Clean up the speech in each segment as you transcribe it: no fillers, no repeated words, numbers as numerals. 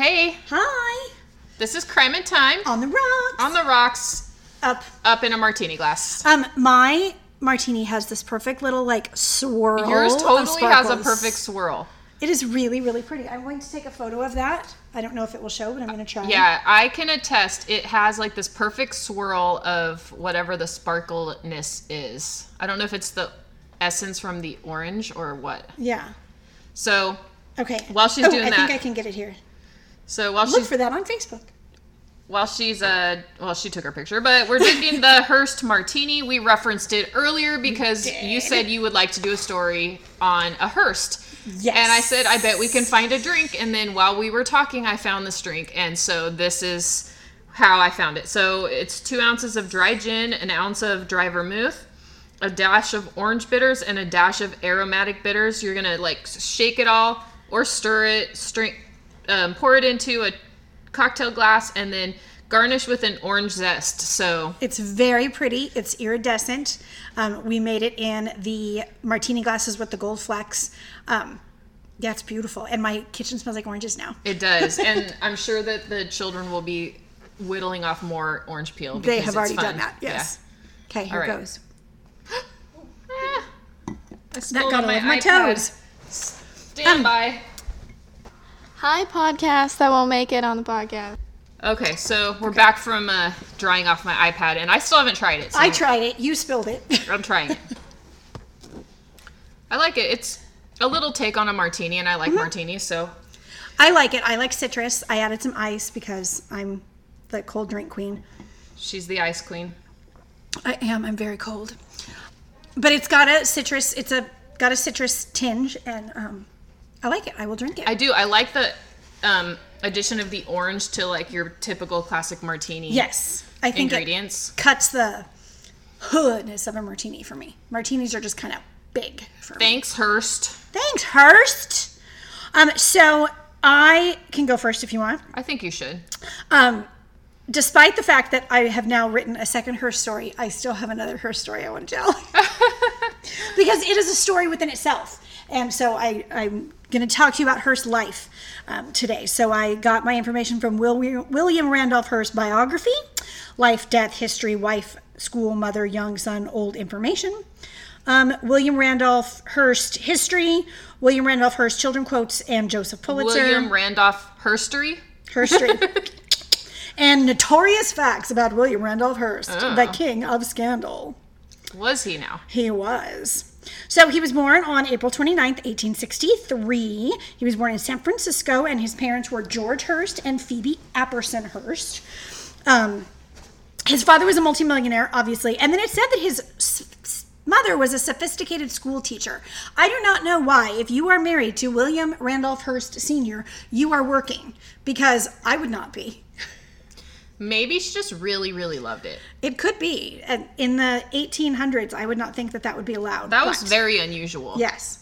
Hey. Hi. This is Crime and Time. On the rocks. On the rocks. Up in a martini glass. My martini has this perfect little swirl. Yours totally of has a perfect swirl. It is really, really pretty. I'm going to take a photo of that. I don't know if it will show, but I'm going to try. Yeah, I can attest. It has this perfect swirl of whatever the sparkleness is. I don't know if it's the essence from the orange or what. Yeah. So, okay. While she's doing that, I think I can get it here. So look for that on Facebook. While she's she took her picture, but we're drinking the Hearst Martini. We referenced it earlier because you said you would like to do a story on a Hearst. Yes. And I said, I bet we can find a drink. And then while we were talking, I found this drink. And so this is how I found it. So it's 2 ounces of dry gin, an ounce of dry vermouth, a dash of orange bitters, and a dash of aromatic bitters. You're going to shake it all or stir it, pour it into a cocktail glass, and then garnish with an orange zest. So it's very pretty. It's iridescent. We made it in the martini glasses with the gold flecks. Yeah, it's beautiful. And my kitchen smells like oranges now. It does. And I'm sure that the children will be whittling off more orange peel. They have already done that. Yes. Yeah. Okay, here goes. That got all of my toes. Stand by. Hi, podcast that won't make it on the podcast. Okay, so we're back from drying off my iPad, and I still haven't tried it. So I tried it. You spilled it. I'm trying it. I like it. It's a little take on a martini, and I like martinis, so. I like it. I like citrus. I added some ice because I'm the cold drink queen. She's the ice queen. I am. I'm very cold. But it's got a citrus. Got a citrus tinge, and I like it. I will drink it. I do. I like the addition of the orange to your typical classic martini. Yes, I think ingredients. It cuts the hoodness of a martini for me. Martinis are just kind of big for me. Thanks, Hearst. Thanks, Hearst. So I can go first if you want. I think you should. Despite the fact that I have now written a second Hearst story, I still have another Hearst story I want to tell. Because it is a story within itself. And so I'm going to talk to you about Hearst life today. So I got my information from William Randolph Hearst biography, life, death, history, wife, school, mother, young, son, old information. William Randolph Hearst history, William Randolph Hearst children quotes, and Joseph Pulitzer. William Randolph Hearstery? Hearstery. And notorious facts about William Randolph Hearst, the king of scandal. Was he now? He was. So he was born on April 29th, 1863. He was born in San Francisco, and his parents were George Hearst and Phoebe Apperson Hearst. His father was a multimillionaire, obviously, and then it said that his mother was a sophisticated school teacher. I do not know why, if you are married to William Randolph Hearst Sr., you are working, because I would not be. Maybe she just really, really loved it. It could be. In the 1800s, I would not think that would be allowed. That was very unusual. Yes.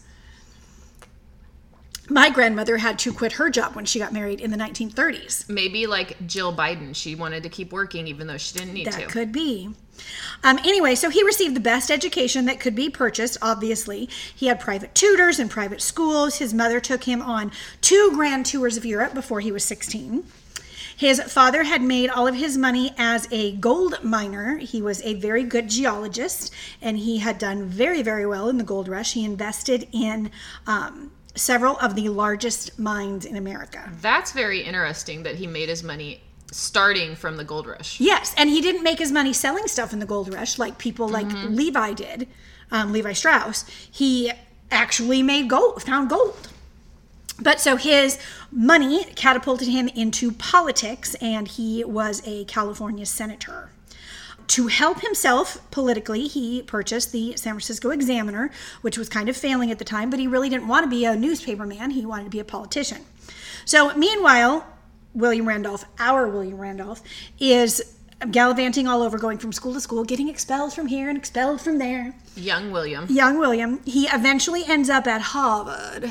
My grandmother had to quit her job when she got married in the 1930s. Maybe like Jill Biden. She wanted to keep working even though she didn't need to. That could be. Anyway, so he received the best education that could be purchased, obviously. He had private tutors and private schools. His mother took him on 2 grand tours of Europe before he was 16. His father had made all of his money as a gold miner. He was a very good geologist, and he had done very, very well in the gold rush. He invested in several of the largest mines in America. That's very interesting that he made his money starting from the gold rush. Yes, and he didn't make his money selling stuff in the gold rush like people like Levi did, Levi Strauss. He actually found gold. But so his money catapulted him into politics, and he was a California senator. To help himself politically, he purchased the San Francisco Examiner, which was kind of failing at the time, but he really didn't want to be a newspaper man. He wanted to be a politician. So meanwhile, our William Randolph, is gallivanting all over, going from school to school, getting expelled from here and expelled from there. Young William. He eventually ends up at Harvard.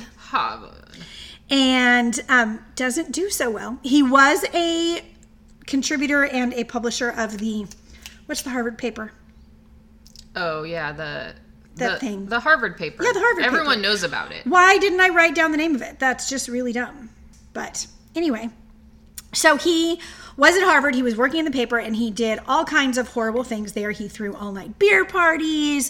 And doesn't do so well. He was a contributor and a publisher of what's the Harvard paper? Oh, yeah, the thing. The Harvard paper. Yeah, the Harvard paper. Everyone knows about it. Why didn't I write down the name of it? That's just really dumb. But anyway, So he was at Harvard. He was working in the paper, and he did all kinds of horrible things there. He threw all-night beer parties.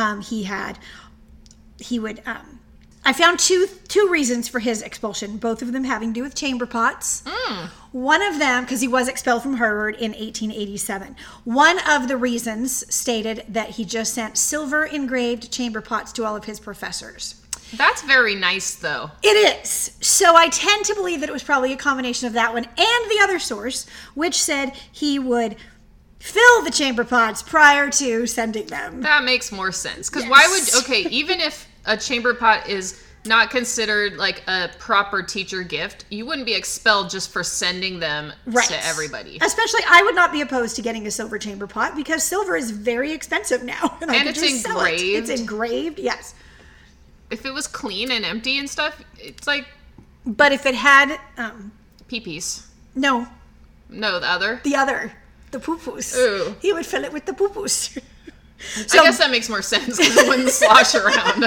I found two reasons for his expulsion, both of them having to do with chamber pots. One of them, because he was expelled from Harvard in 1887. One of the reasons stated that he just sent silver engraved chamber pots to all of his professors. That's very nice, though. It is. So I tend to believe that it was probably a combination of that one and the other source, which said he would fill the chamber pots prior to sending them. That makes more sense. Because why would, even if a chamber pot is not considered like a proper teacher gift, you wouldn't be expelled just for sending them to everybody. Especially, I would not be opposed to getting a silver chamber pot because silver is very expensive now. And it's engraved. It's engraved, yes. If it was clean and empty and stuff, it's like... But if it had... Pee-pees. No. No, the other? The poo-poos. Ooh. He would fill it with the poo-poos. So, I guess that makes more sense because it wouldn't slosh around.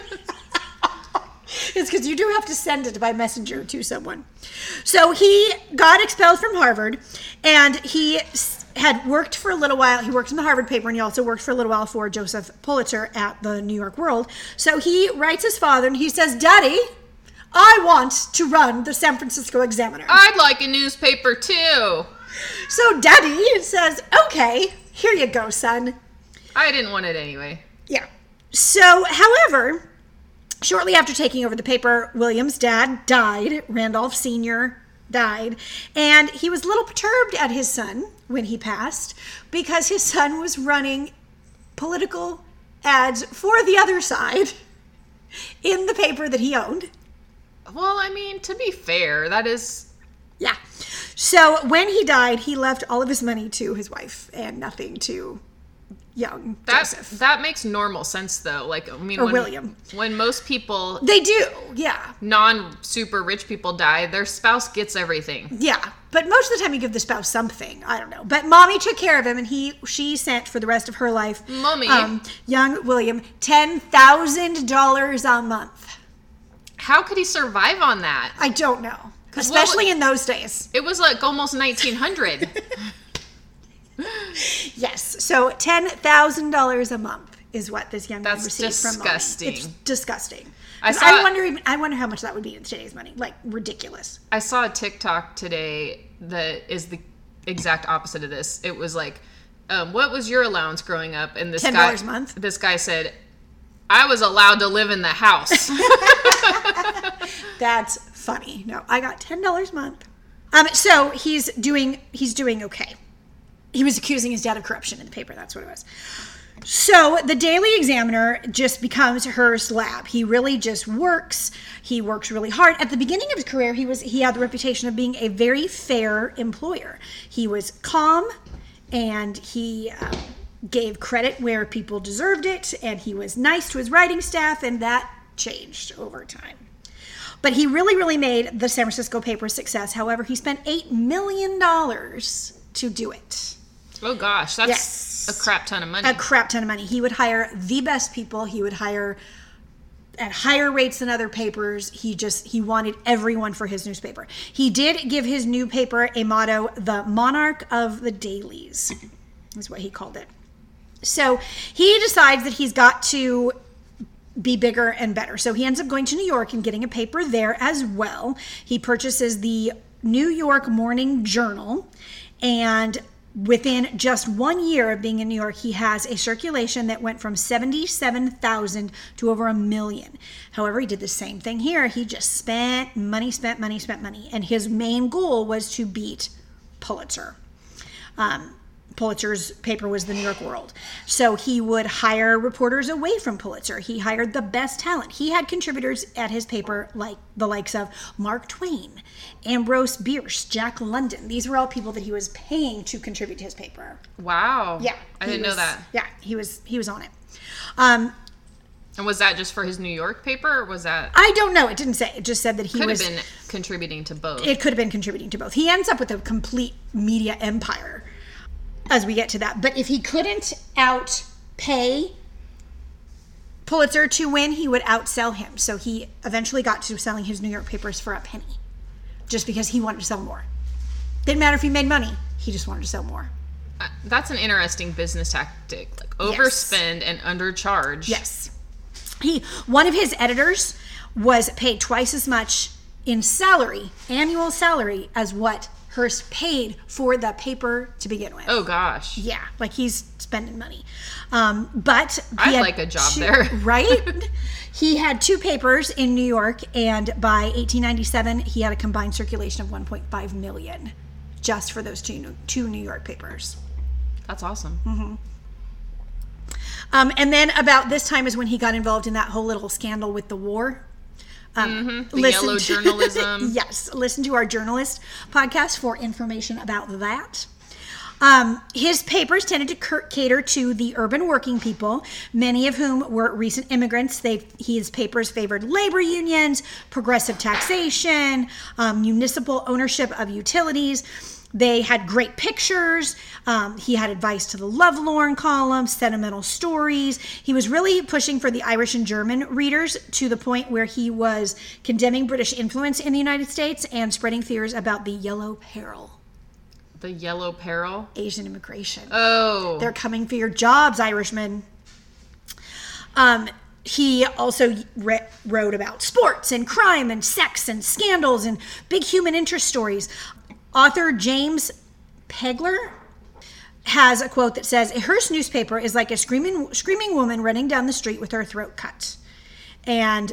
It's because you do have to send it by messenger to someone. So he got expelled from Harvard, and he had worked for a little while. He worked in the Harvard paper, and he also worked for a little while for Joseph Pulitzer at the New York World. So he writes his father, and he says, "Daddy, I want to run the San Francisco Examiner. I'd like a newspaper, too." So Daddy says, "Okay, here you go, son." I didn't want it anyway. Yeah. So, however, shortly after taking over the paper, William's dad died. Randolph Sr. died. And he was a little perturbed at his son when he passed because his son was running political ads for the other side in the paper that he owned. Well, I mean, to be fair, that is... Yeah. So when he died, he left all of his money to his wife and nothing to young Joseph. That makes normal sense, though. Like, I mean, William. When most people... They do, yeah. Non-super rich people die, their spouse gets everything. Yeah, but most of the time you give the spouse something. I don't know. But Mommy took care of him, and she sent for the rest of her life, Mommy, young William, $10,000 a month. How could he survive on that? I don't know. Especially in those days. It was like almost 1900. Yes, so $10,000 a month is what this young man received from Mommy. That's disgusting. It's disgusting. I wonder how much that would be in today's money. Like, ridiculous. I saw a TikTok today that is the exact opposite of this. It was like, what was your allowance growing up? And this $10 a month. This guy said, I was allowed to live in the house. That's funny. No, I got $10 a month. So he's doing okay. He was accusing his dad of corruption in the paper. That's what it was. So the Daily Examiner just becomes Hearst's lab. He really just works. He works really hard. At the beginning of his career, he had the reputation of being a very fair employer. He was calm, and he gave credit where people deserved it, and he was nice to his writing staff, and that changed over time. But he really, really made the San Francisco paper a success. However, he spent $8 million to do it. Oh gosh, that's a crap ton of money. A crap ton of money. He would hire the best people. He would hire at higher rates than other papers. He wanted everyone for his newspaper. He did give his new paper a motto, the Monarch of the Dailies, is what he called it. So he decides that he's got to be bigger and better. So he ends up going to New York and getting a paper there as well. He purchases the New York Morning Journal, and within just 1 year of being in New York, he has a circulation that went from 77,000 to over 1 million. However, he did the same thing here. He just spent money. And his main goal was to beat Pulitzer. Pulitzer's paper was the New York World. So he would hire reporters away from Pulitzer. He hired the best talent. He had contributors at his paper like the likes of Mark Twain, Ambrose Bierce, Jack London. These were all people that he was paying to contribute to his paper. Wow. Yeah. I didn't know that. Yeah, he was on it. And was that just for his New York paper, or was that... I don't know. It didn't say. It just said that he could have been contributing to both. It could have been contributing to both. He ends up with a complete media empire as we get to that. But if he couldn't outpay Pulitzer to win, he would outsell him. So he eventually got to selling his New York papers for a penny, just because he wanted to sell more. Didn't matter if he made money. He just wanted to sell more. That's an interesting business tactic. Like overspend and undercharge. Yes. One of his editors was paid twice as much in salary, annual salary, as what Hearst paid for the paper to begin with. Oh gosh. Yeah, like he's spending money. But I'd like a job there. Right? He had 2 papers in New York, and by 1897, he had a combined circulation of 1.5 million just for those two New York papers. That's awesome. Mm-hmm. And then about this time is when he got involved in that whole little scandal with the war. The yellow journalism. Yes. Listen to our journalist podcast for information about that. His papers tended to cater to the urban working people, many of whom were recent immigrants. His papers favored labor unions, progressive taxation, municipal ownership of utilities. They had great pictures. He had advice to the lovelorn column, sentimental stories. He was really pushing for the Irish and German readers to the point where he was condemning British influence in the United States and spreading fears about the Yellow Peril. The Yellow Peril? Asian immigration. Oh. They're coming for your jobs, Irishmen. He also wrote about sports and crime and sex and scandals and big human interest stories. Author James Pegler has a quote that says, "A Hearst newspaper is like a screaming woman running down the street with her throat cut." And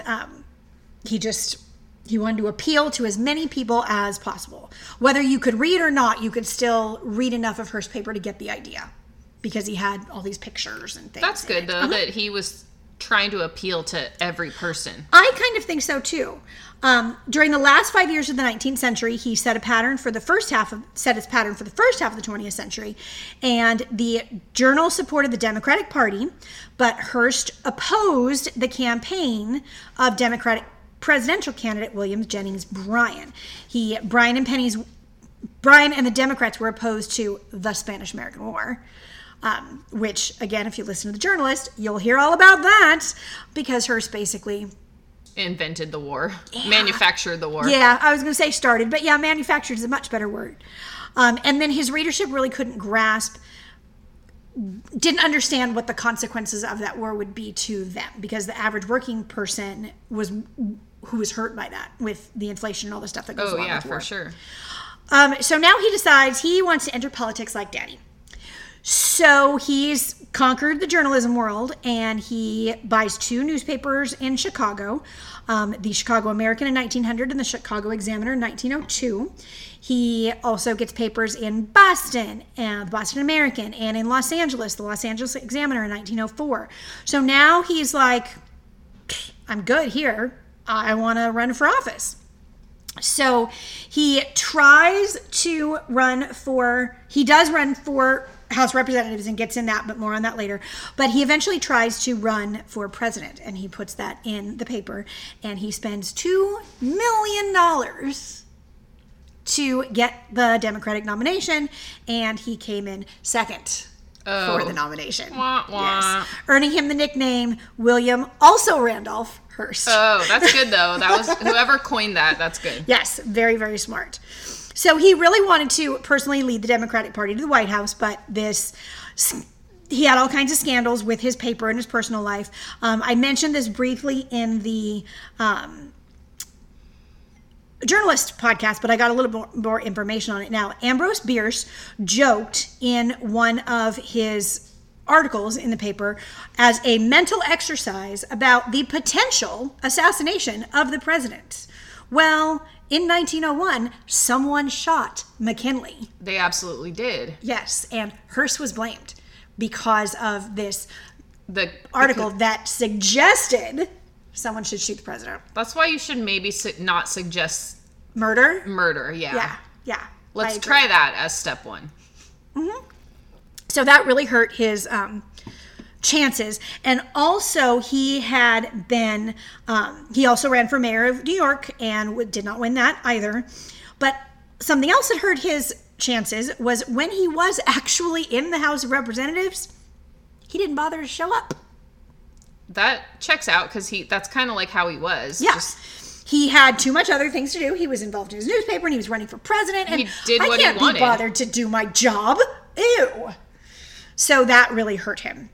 he wanted to appeal to as many people as possible. Whether you could read or not, you could still read enough of Hearst paper to get the idea, because he had all these pictures and things. That's good, though, that he was trying to appeal to every person. I kind of think so, too. During the last 5 years of the 19th century, he set his pattern for the first half of the 20th century, and the Journal supported the Democratic Party, but Hearst opposed the campaign of Democratic presidential candidate William Jennings Bryan. Bryan and the Democrats were opposed to the Spanish-American War. Which, again, if you listen to the journalist, you'll hear all about that, because Hearst basically invented the war. Yeah. Manufactured the war. Yeah, I was going to say started, but yeah, manufactured is a much better word. And then his readership really didn't understand what the consequences of that war would be to them, because the average working person who was hurt by that with the inflation and all the stuff that goes along with war. For sure. So now he decides he wants to enter politics like Daddy. So he's conquered the journalism world, and he buys 2 newspapers in Chicago, the Chicago American in 1900 and the Chicago Examiner in 1902. He also gets papers in Boston, and the Boston American, and in Los Angeles, the Los Angeles Examiner in 1904. So now he's like, I'm good here. I want to run for office. So he does run for House Representatives and gets in that, but more on that later. But he eventually tries to run for president, and he puts that in the paper, and he spends $2 million to get the Democratic nomination, and he came in second for the nomination. Wah, wah. Yes. Earning him the nickname William also Randolph Hearst. Oh, that's good, though. That was whoever coined that. That's good. Yes, very, very smart. So he really wanted to personally lead the Democratic Party to the White House, but he had all kinds of scandals with his paper and his personal life. I mentioned this briefly in the journalist podcast, but I got a little more information on it now. Ambrose Bierce joked in one of his articles in the paper as a mental exercise about the potential assassination of the president. Well, in 1901, someone shot McKinley. They absolutely did. Yes, and Hearst was blamed because of this article that suggested someone should shoot the president. That's why you should maybe not suggest murder. Murder, yeah. Yeah. Let's try that as step 1. Mm-hmm. So that really hurt his chances. And also he had been, he also ran for mayor of New York and did not win that either. But something else that hurt his chances was when he was actually in the House of Representatives, he didn't bother to show up. That checks out, because that's kind of like how he was. Yeah. He had too much other things to do. He was involved in his newspaper and he was running for president. And he did what I can't he wanted. be bothered to do my job. Ew. So that really hurt him.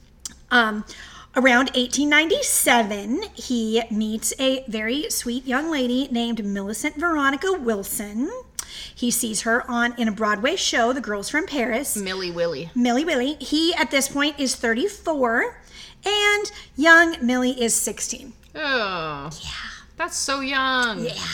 Around 1897, he meets a very sweet young lady named Millicent Veronica Wilson. He sees her in a Broadway show, The Girls from Paris. Millie Willie. Millie Willie. He, at this point, is 34, and young Millie is 16. Oh. Yeah. That's so young. Yeah.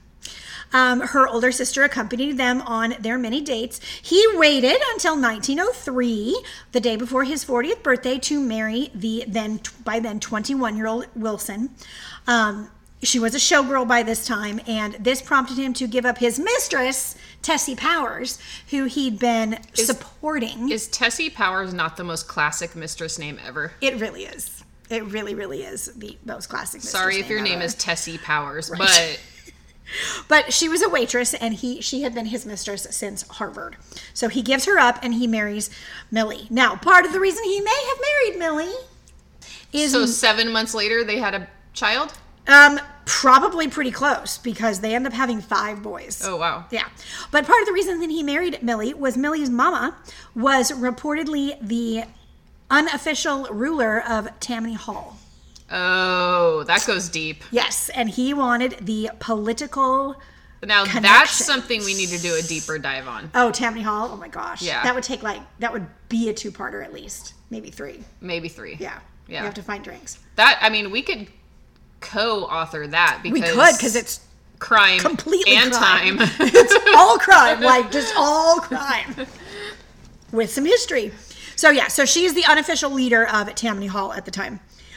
Her older sister accompanied them on their many dates. He waited until 1903, the day before his 40th birthday, to marry the by then 21-year-old Wilson. She was a showgirl by this time, and this prompted him to give up his mistress, Tessie Powers, who he'd been supporting. Is Tessie Powers not the most classic mistress name ever? It really is. It really, really is the most classic mistress Sorry if your ever. name is Tessie Powers, Right. But she was a waitress, and she had been his mistress since Harvard. So he gives her up, and he marries Millie. Now, part of the reason he may have married Millie is... So 7 months later, they had a child? Probably pretty close, because they end up having 5 boys. Oh, wow. Yeah. But part of the reason that he married Millie was Millie's mama was reportedly the unofficial ruler of Tammany Hall. Oh, that goes deep. Yes, and he wanted the political Now, connections. that's something we need to do a deeper dive on. Oh, Tammany Hall? Oh my gosh. Yeah. That would be a 2-parter at least. Maybe 3. Maybe 3. Yeah. Yeah. You have to find drinks. We could co-author that because... We could, because it's crime completely and crime. time. It's all crime, just all crime. With some history. So she's the unofficial leader of Tammany Hall at the time.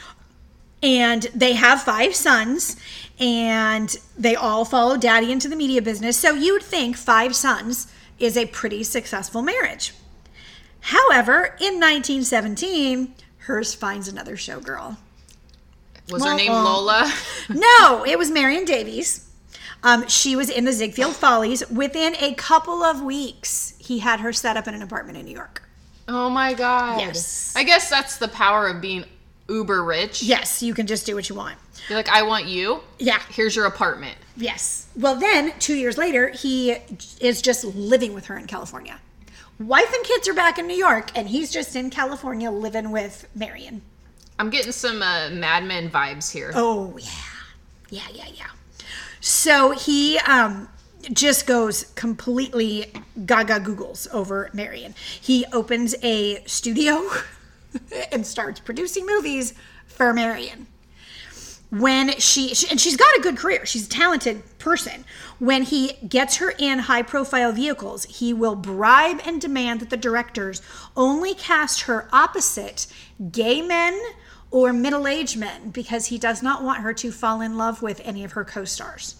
And they have 5 sons, and they all follow daddy into the media business. So you'd think 5 sons is a pretty successful marriage. However, in 1917, Hearst finds another showgirl. Was her name Lola? No, it was Marion Davies. She was in the Ziegfeld Follies. Within a couple of weeks, he had her set up in an apartment in New York. Oh my God. Yes. I guess that's the power of being uber rich. Yes, you can just do what you want. You're like, I want you. Yeah. Here's your apartment. Yes. Well, then, 2 years later, he is just living with her in California. Wife and kids are back in New York, and he's just in California living with Marion. I'm getting some Mad Men vibes here. Oh, yeah. Yeah. So he just goes completely gaga googles over Marion. He opens a studio and starts producing movies for Marion. When and she's got a good career. She's a talented person. When he gets her in high-profile vehicles, he will bribe and demand that the directors only cast her opposite gay men or middle-aged men because he does not want her to fall in love with any of her co-stars.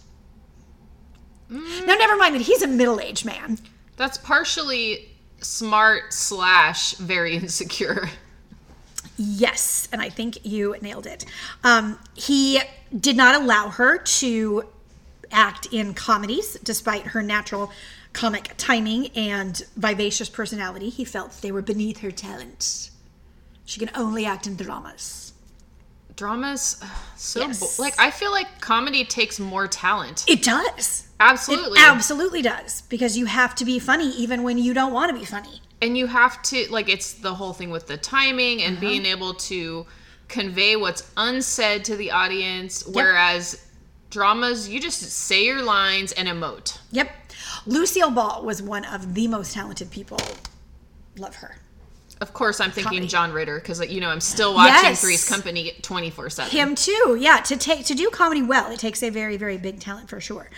Now, never mind that he's a middle-aged man. That's partially smart / very insecure. Yes, and I think you nailed it. He did not allow her to act in comedies, despite her natural comic timing and vivacious personality. He felt they were beneath her talent. She can only act in dramas. Dramas, Yes. I feel like comedy takes more talent. It does. Absolutely. It absolutely does. Because you have to be funny even when you don't want to be funny. And you have to, it's the whole thing with the timing and being able to convey what's unsaid to the audience. Yep. Whereas dramas, you just say your lines and emote. Yep. Lucille Ball was one of the most talented people. Love her. Of course, I'm thinking Comedy. John Ritter because, I'm still watching Yes. Three's Company 24/7. Him too. Yeah. To do comedy well, it takes a very, very big talent for sure.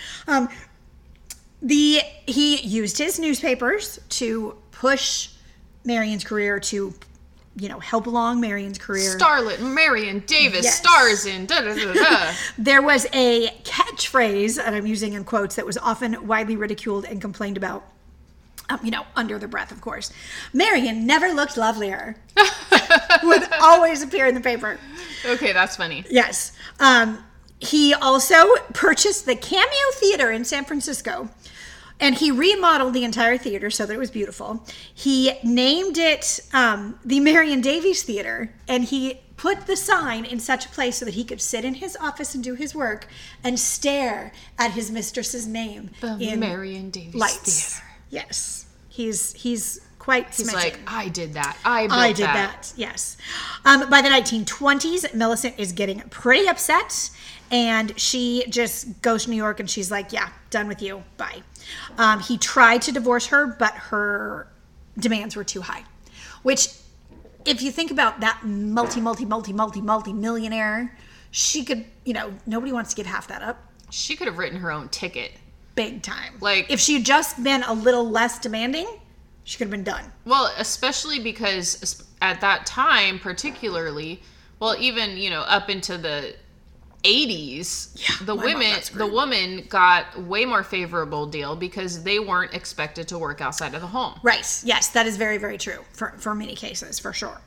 He used his newspapers to push Marion's career, to help along Marion's career. Starlet Marion Davis Yes. stars in da-da-da-da. There was a catchphrase, and I'm using in quotes, that was often widely ridiculed and complained about, under the breath, of course. Marion never looked lovelier. Would always appear in the paper. Okay, that's funny. Yes. He also purchased the Cameo Theater in San Francisco And he remodeled the entire theater so that it was beautiful. He named it the Marion Davies Theater, and he put the sign in such a place so that he could sit in his office and do his work and stare at his mistress's name in Marion Davies lights. Theater. Yes. He's quite He's smitten. like, I did that. I did that. Yes. By the 1920s, Millicent is getting pretty upset, and she just goes to New York and she's like, yeah, done with you. Bye. He tried to divorce her, but her demands were too high, which, if you think about that multi-millionaire, she could, nobody wants to give half that up. She could have written her own ticket. Big time. Like, if she'd just been a little less demanding, she could have been done. Well, especially because at that time, particularly, well, even, up into the 80s, the woman got way more favorable deal because they weren't expected to work outside of the home. Right. Yes, that is very, very true for many cases, for sure.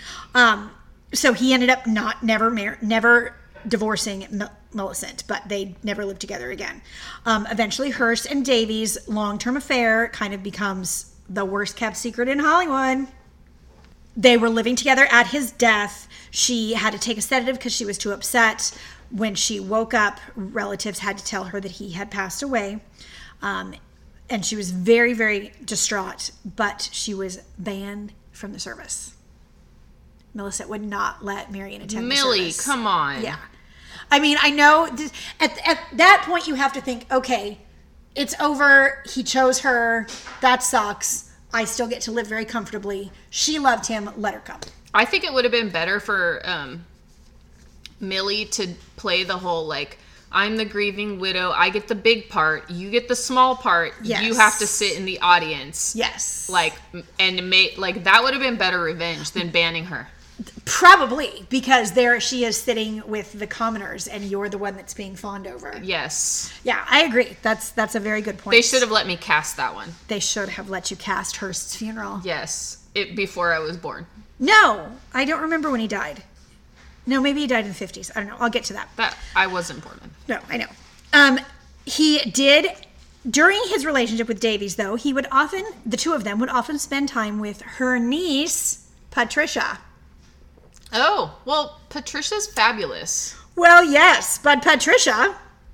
So he ended up never divorcing Millicent, but they never lived together again. Eventually, Hearst and Davies' long-term affair kind of becomes the worst-kept secret in Hollywood. They were living together at his death. She had to take a sedative because she was too upset. When she woke up, relatives had to tell her that he had passed away. And she was very, very distraught, but she was banned from the service. Millicent would not let Marion attend the service. Millie, come on. Yeah. I mean, I know at that point you have to think, okay, it's over. He chose her. That sucks. I still get to live very comfortably. She loved him. Let her come. I think it would have been better for Millie to play the whole, like, I'm the grieving widow. I get the big part. You get the small part. Yes. You have to sit in the audience. Yes. Like, that would have been better revenge than banning her. Probably, because there she is sitting with the commoners and you're the one that's being fawned over. Yes. Yeah, I agree. That's a very good point. They should have let me cast that one. They should have let you cast Hearst's funeral. Yes. Before I was born. No, I don't remember when he died. No, maybe he died in the 50s. I don't know. I'll get to that. That I wasn't born in. No, I know. He did, during his relationship with Davies, though, the two of them would often spend time with her niece, Patricia. Oh, well, Patricia's fabulous. Well, yes, but Patricia,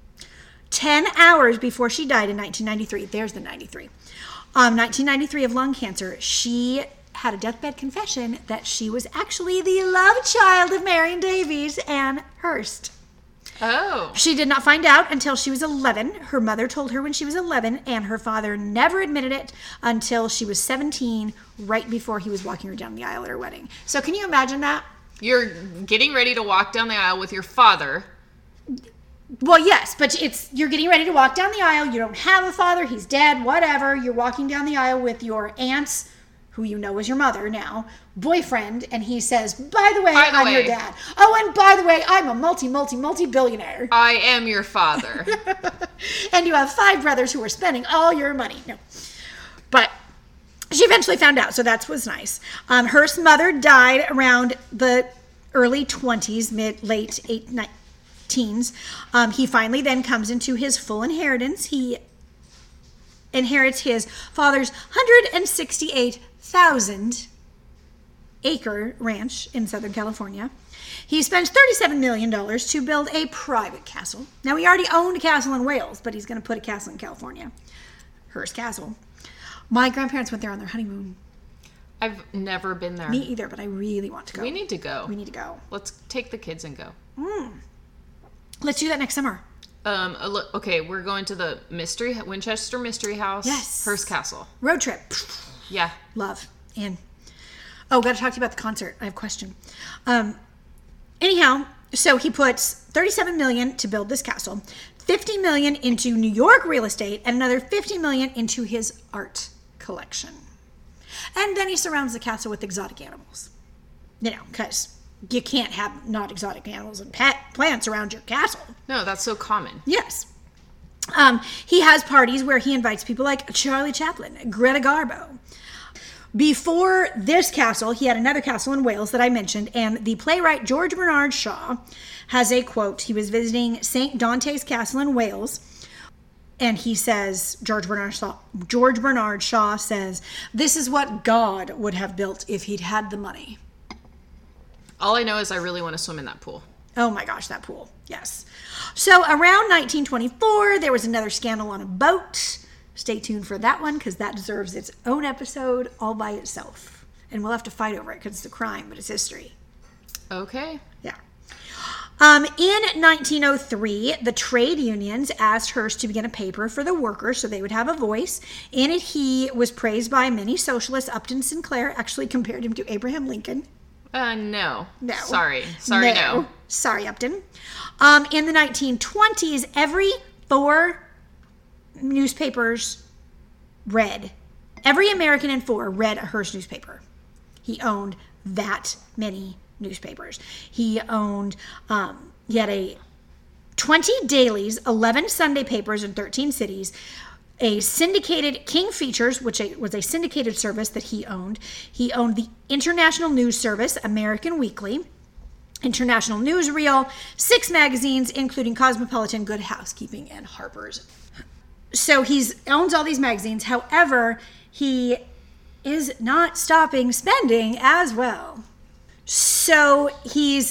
10 hours before she died in 1993, there's the 93, 1993 of lung cancer, she had a deathbed confession that she was actually the love child of Marion Davies and Hearst. Oh. She did not find out until she was 11. Her mother told her when she was 11, and her father never admitted it until she was 17, right before he was walking her down the aisle at her wedding. So can you imagine that? You're getting ready to walk down the aisle with your father. Well, yes, but you're getting ready to walk down the aisle. You don't have a father. He's dead, whatever. You're walking down the aisle with your aunt's, who you know is your mother now, boyfriend, and he says, by the way, I'm your dad. Oh, and by the way, I'm a multi-billionaire. I am your father. And you have 5 brothers who are spending all your money. No. But she eventually found out, so that was nice. Hearst's mother died around the early 20s, late teens. He finally then comes into his full inheritance. He inherits his father's 168,000 acre ranch in Southern California. He spends $37 million to build a private castle. Now, he already owned a castle in Wales, but he's going to put a castle in California. Hearst Castle. My grandparents went there on their honeymoon. I've never been there. Me either, but I really want to go. We need to go. Let's take the kids and go. Let's do that next summer. Okay, we're going to the Winchester Mystery House. Yes. Hearst Castle. Road trip. Yeah. Love. And got to talk to you about the concert. I have a question. Anyhow, so he puts $37 million to build this castle, $50 million into New York real estate, and another $50 million into his art collection. And then he surrounds the castle with exotic animals. Because you can't have not exotic animals and plants around your castle. No, that's so common. Yes. He has parties where he invites people like Charlie Chaplin, Greta Garbo. Before this castle, he had another castle in Wales that I mentioned, and the playwright George Bernard Shaw has a quote. He was visiting St. Dante's Castle in Wales And he says, George Bernard Shaw says, this is what God would have built if he'd had the money. All I know is I really want to swim in that pool. Oh my gosh, that pool. Yes. So around 1924, there was another scandal on a boat. Stay tuned for that one because that deserves its own episode all by itself. And we'll have to fight over it because it's a crime, but it's history. Okay. Yeah. In 1903, the trade unions asked Hearst to begin a paper for the workers so they would have a voice. In it, he was praised by many socialists. Upton Sinclair actually compared him to Abraham Lincoln. No. No. Sorry, no. Sorry, Upton. In the 1920s, every 4 newspapers read. Every American in 4 read a Hearst newspaper. He owned that many newspapers. He owned, he had 20 dailies, 11 Sunday papers in 13 cities, a syndicated King Features, which was a syndicated service that he owned. He owned the International News Service, American Weekly, International Newsreel, 6 magazines, including Cosmopolitan, Good Housekeeping, and Harper's. So he owns all these magazines. However, he is not stopping spending as well. So he's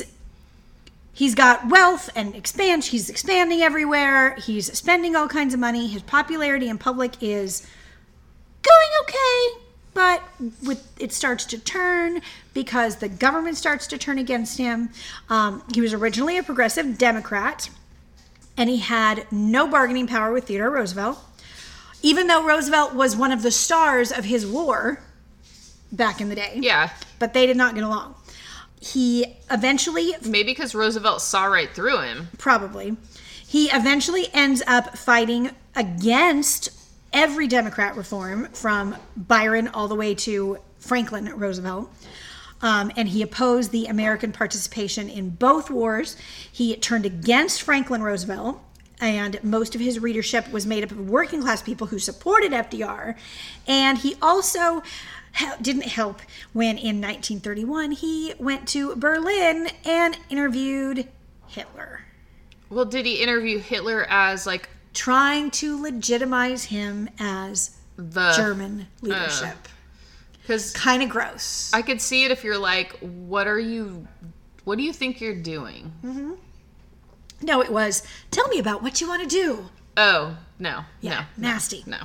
got wealth and he's expanding everywhere. He's spending all kinds of money. His popularity in public is going okay, but it starts to turn because the government starts to turn against him. He was originally a progressive Democrat, and he had no bargaining power with Theodore Roosevelt, even though Roosevelt was one of the stars of his war back in the day. Yeah. But they did not get along. He eventually... Maybe because Roosevelt saw right through him. Probably. He eventually ends up fighting against every Democrat reform from Byron all the way to Franklin Roosevelt. And he opposed the American participation in both wars. He turned against Franklin Roosevelt, and most of his readership was made up of working class people who supported FDR. And he also didn't help when in 1931 he went to Berlin and interviewed Hitler. Well, did he interview Hitler as like... Trying to legitimize him as the German leadership. Because kind of gross. I could see it if you're like, what do you think you're doing? Mm-hmm. No, it was, tell me about what you want to do. Oh, no. Yeah, no, nasty. No.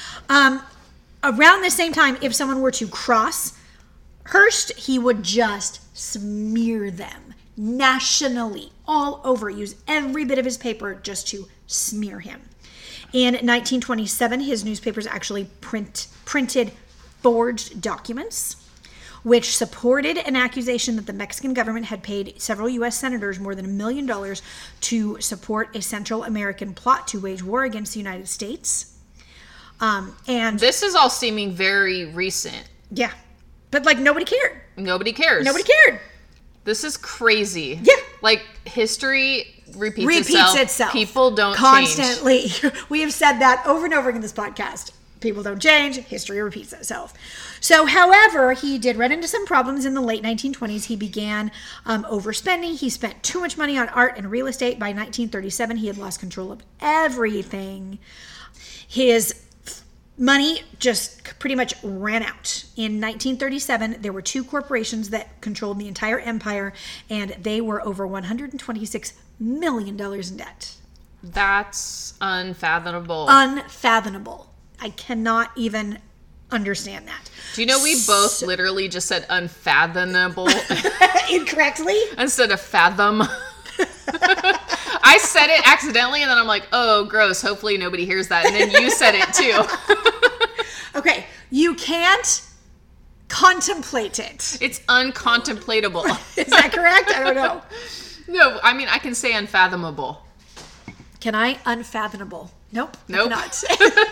Around the same time, if someone were to cross Hearst, he would just smear them nationally, all over, use every bit of his paper just to smear him. In 1927, his newspapers actually printed forged documents, which supported an accusation that the Mexican government had paid several U.S. senators more than $1 million to support a Central American plot to wage war against the United States. And this is all seeming very recent. Yeah. But like nobody cared. Nobody cares. Nobody cared. This is crazy. Yeah. Like history repeats itself. People don't constantly. We have said that over and over in this podcast. People don't change. History repeats itself. So, however, he did run into some problems in the late 1920s. He began overspending. He spent too much money on art and real estate. By 1937, he had lost control of everything. His money just pretty much ran out. In 1937, there were 2 corporations that controlled the entire empire, and they were over $126 million in debt. That's unfathomable. Unfathomable. I cannot even understand that. Do you know we both literally just said unfathomable? Incorrectly? Instead of fathom. I said it accidentally, and then I'm like, oh, gross. Hopefully nobody hears that. And then you said it too. Okay. You can't contemplate it. It's uncontemplatable. Is that correct? I don't know. No, I mean, I can say unfathomable. Can I? Unfathomable. Nope. Nope. Not.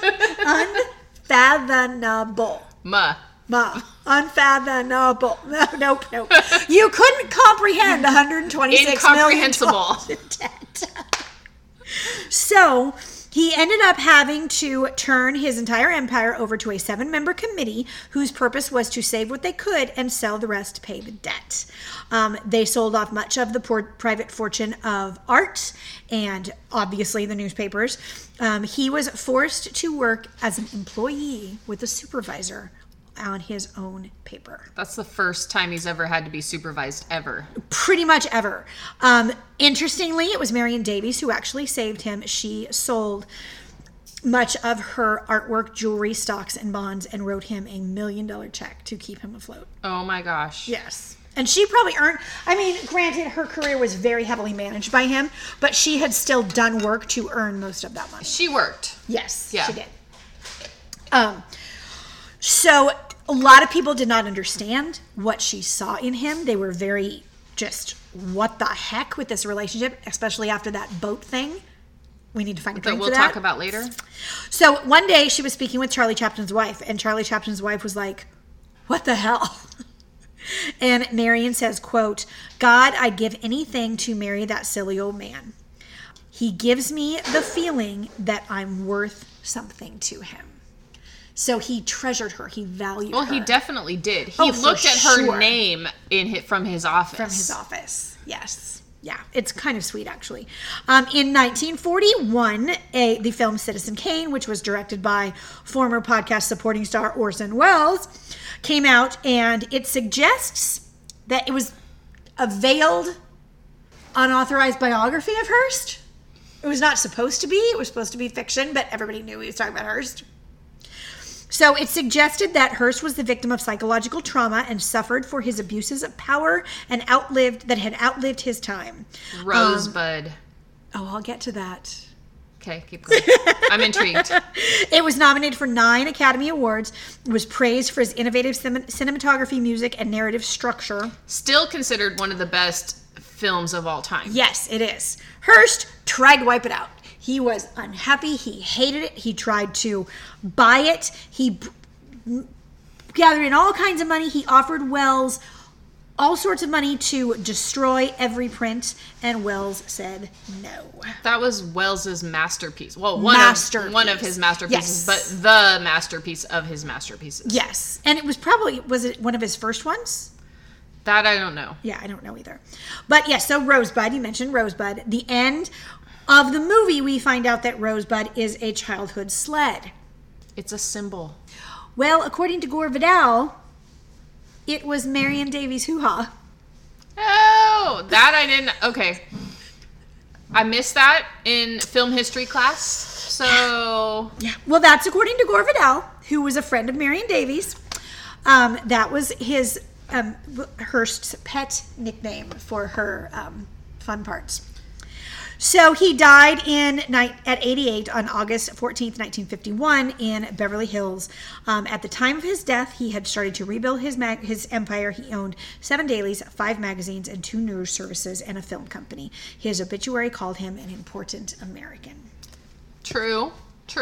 Unfathomable. Unfathomable. Nope. You couldn't comprehend 126 million incomprehensible. in debt. So, He ended up having to turn his entire empire over to a 7-member committee whose purpose was to save what they could and sell the rest to pay the debt. They sold off much of the private fortune of art and obviously the newspapers. He was forced to work as an employee with a supervisor on his own paper. That's the first time he's ever had to be supervised ever. Pretty much ever. Interestingly, it was Marion Davies who actually saved him. She sold much of her artwork, jewelry, stocks, and bonds and wrote him a $1 million check to keep him afloat. Oh my gosh. Yes. And she probably earned, granted, her career was very heavily managed by him, but she had still done work to earn most of that money. She worked. Yes, yeah. She did. So a lot of people did not understand what she saw in him. They were very just, what the heck with this relationship, especially after that boat thing. We need to find a drink that we'll for that. talk about later. So one day she was speaking with Charlie Chaplin's wife, and Charlie Chaplin's wife was like, what the hell? And Marion says, quote, God, I'd give anything to marry that silly old man. He gives me the feeling that I'm worth something to him. So he treasured her. He valued her. Well, he definitely did. He looked at her name from his office. From his office, yes. Yeah, it's kind of sweet, actually. In 1941, the film Citizen Kane, which was directed by former podcast supporting star Orson Welles, came out, and it suggests that it was a veiled, unauthorized biography of Hearst. It was not supposed to be. It was supposed to be fiction, but everybody knew he was talking about Hearst. So it suggested that Hearst was the victim of psychological trauma and suffered for his abuses of power and had outlived his time. Rosebud. I'll get to that. Okay, keep going. I'm intrigued. It was nominated for 9 Academy Awards. It was praised for his innovative cinematography, music, and narrative structure. Still considered one of the best films of all time. Yes, it is. Hearst tried to wipe it out. He was unhappy. He hated it. He tried to buy it. He gathered in all kinds of money. He offered Welles all sorts of money to destroy every print, and Welles said no. That was Welles's masterpiece. Well, one of his masterpieces, Yes. but the masterpiece of his masterpieces. Yes. And it was it one of his first ones? That I don't know. Yeah, I don't know either. But yes, so Rosebud, you mentioned Rosebud. The end of the movie, we find out that Rosebud is a childhood sled. It's a symbol. Well, according to Gore Vidal, it was Marion Davies' hoo-ha. Oh, that I didn't. Okay. I missed that in film history class. So. Yeah. Well, that's according to Gore Vidal, who was a friend of Marion Davies. That was his Hearst's pet nickname for her fun parts. So he died at 88 on August 14th, 1951 in Beverly Hills. At the time of his death, he had started to rebuild his empire. He owned 7 dailies, 5 magazines, and 2 news services, and a film company. His obituary called him an important American. True.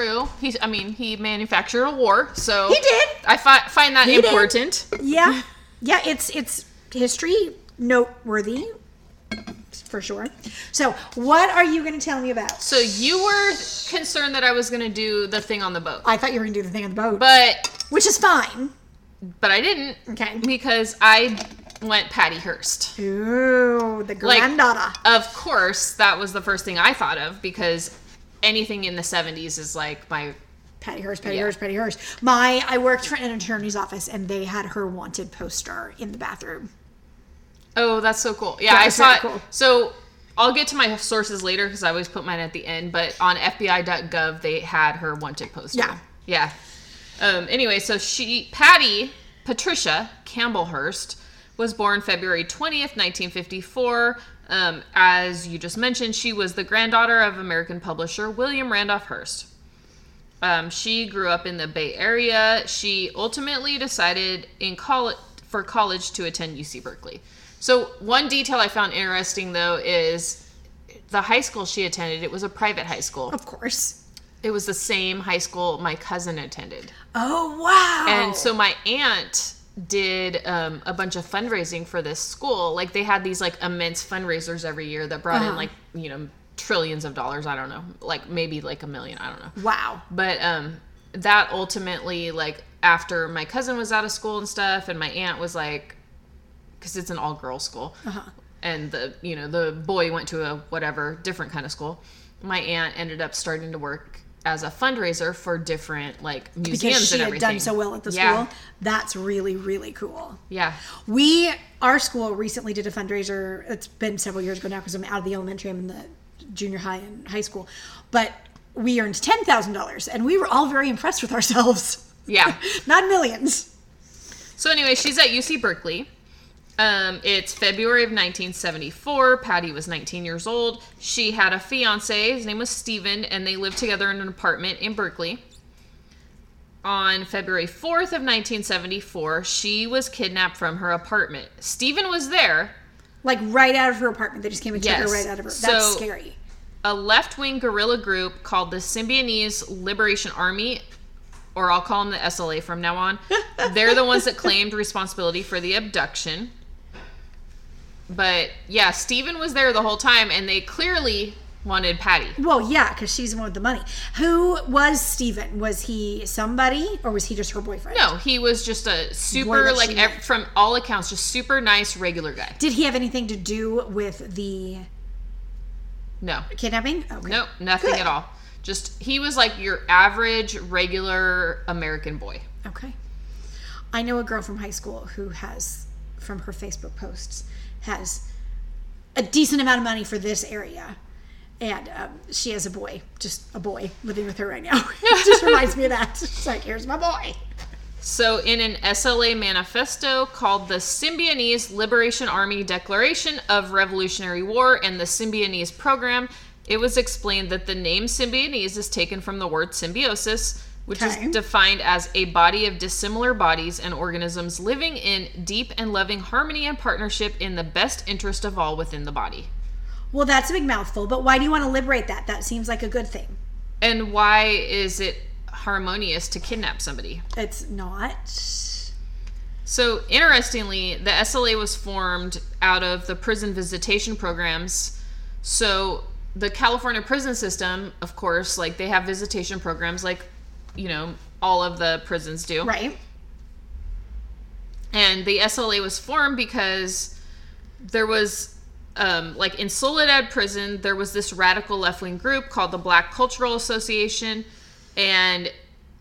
He manufactured a war, so... He did. I find that important. Yeah. Yeah, it's history noteworthy. For sure. So, what are you going to tell me about? So, you were concerned that I was going to do the thing on the boat. I thought you were going to do the thing on the boat. Which is fine. But I didn't. Okay. Because I went Patty Hearst. Ooh, the granddaughter. Of course, that was the first thing I thought of, because anything in the 70s is like my... Patty Hearst. I worked for an attorney's office, and they had her wanted poster in the bathroom. Oh, that's so cool. Yeah, I saw it. Cool. So I'll get to my sources later because I always put mine at the end. But on FBI.gov, they had her wanted poster. Yeah. Anyway, so Patty Patricia Campbell Hearst was born February 20th, 1954. As you just mentioned, she was the granddaughter of American publisher William Randolph Hearst. She grew up in the Bay Area. She ultimately decided for college to attend UC Berkeley. So one detail I found interesting, though, is the high school she attended. It was a private high school. Of course. It was the same high school my cousin attended. Oh, wow. And so my aunt did a bunch of fundraising for this school. Like, they had these, like, immense fundraisers every year that brought in, like, trillions of dollars. I don't know, like maybe like $1 million. I don't know. Wow. But that ultimately, like, after my cousin was out of school and stuff, and my aunt was like, because it's an all-girls school, and the boy went to a whatever different kind of school. My aunt ended up starting to work as a fundraiser for different like museums because she and had everything. done so well at the Yeah. school. That's really, really cool. Yeah. Our school recently did a fundraiser. It's been several years ago now because I'm out of the elementary. I'm in the junior high and high school. But we earned $10,000 and we were all very impressed with ourselves. Yeah. Not millions. So anyway, she's at UC Berkeley. It's February of 1974. Patty was 19 years old. She had a fiance. His name was Steven, and they lived together in an apartment in Berkeley. On February 4th of 1974, she was kidnapped from her apartment. Steven was there. Like right out of her apartment. They just came and took her Yes. right out of her. So- That's scary. A left-wing guerrilla group called the Symbionese Liberation Army, or I'll call them the SLA from now on. They're the ones that claimed responsibility for the abduction. But yeah, Steven was there the whole time, and they clearly wanted Patty. Well, yeah, because she's the one with the money. Who was Steven? Was he somebody or was he just her boyfriend? No, he was just a Boy super, that like, she met. from all accounts, just super nice, regular guy. Did he have anything to do with the No. kidnapping? Okay. Nope, nothing Good. at all. Just, he was like your average, regular American boy. Okay. I know a girl from high school who has, from her Facebook posts, has a decent amount of money for this area. And she has a boy, just a boy, living with her right now. It just reminds me of that. It's like, here's my boy. So in an SLA manifesto called the Symbionese Liberation Army Declaration of Revolutionary War and the Symbionese Program, it was explained that the name Symbionese is taken from the word symbiosis, which Okay. is defined as a body of dissimilar bodies and organisms living in deep and loving harmony and partnership in the best interest of all within the body. Well, that's a big mouthful, but why do you want to liberate that? That seems like a good thing. And why is it harmonious to kidnap somebody? It's not. So, interestingly, the SLA was formed out of the prison visitation programs. So, the California prison system, of course, like, they have visitation programs like, all of the prisons do. Right. And the SLA was formed because there was, in Soledad Prison, there was this radical left-wing group called the Black Cultural Association. And,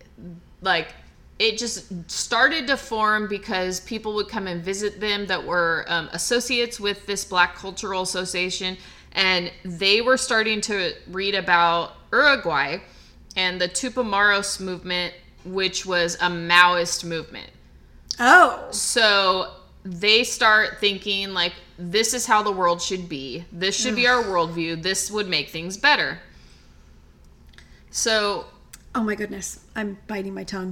it just started to form because people would come and visit them that were associates with this Black Cultural Association. And they were starting to read about Uruguay and the Tupamaros movement, which was a Maoist movement. Oh. So they start thinking, like, this is how the world should be. This should be our worldview. This would make things better. So Oh my goodness. I'm biting my tongue.